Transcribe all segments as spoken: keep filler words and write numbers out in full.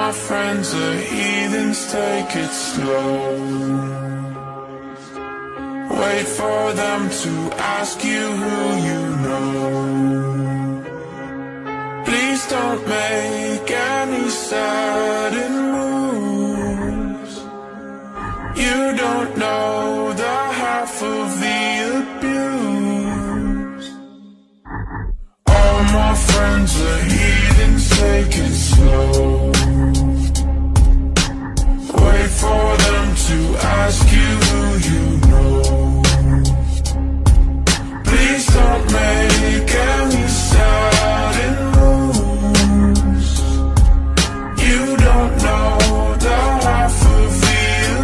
my friends are heathens, take it slow. Wait for them to ask you who you know. Please don't make any sudden moves. You don't know the half of the abuse. All my friends are heathens, take it slow. Wait for them to ask you who you know. Please don't make any sudden moves. You don't know the half of the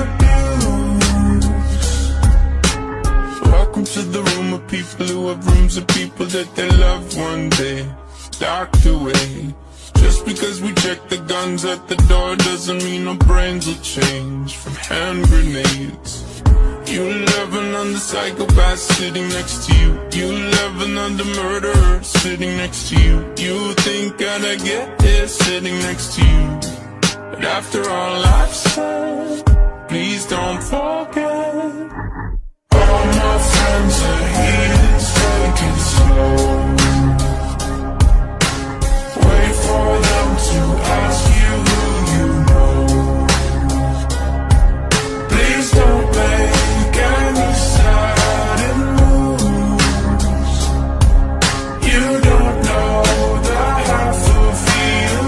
abuse. Welcome to the room of people who have rooms of people that they love one day docked away. Just because we check the guns at the door doesn't mean our brains will change from hand grenades. You laughing on the psychopath sitting next to you. You laughing on the murderer sitting next to you. You think I'd get here sitting next to you. But after all I've said, please don't forget. All my friends are heathens, take it slow. Wait for them to ask you who you know. Please don't make any sudden moves. You don't know the half of the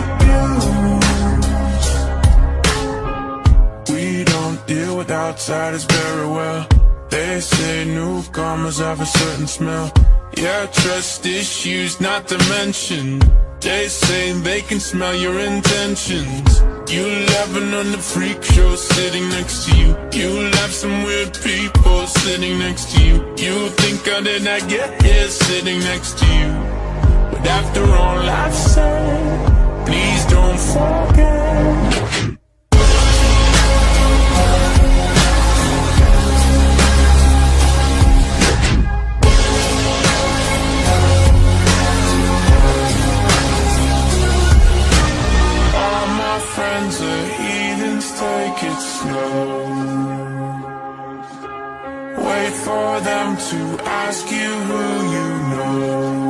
abuse. We don't deal with outsiders very well. They say newcomers have a certain smell. Yeah, trust issues not to mention. They say they can smell your intentions. You laughing on the freak show sitting next to you. You laugh some weird people sitting next to you. You think how did I get here sitting next to you? But after all I've said, please don't forget. Friends are heathens, take it slow. Wait for them to ask you who you know.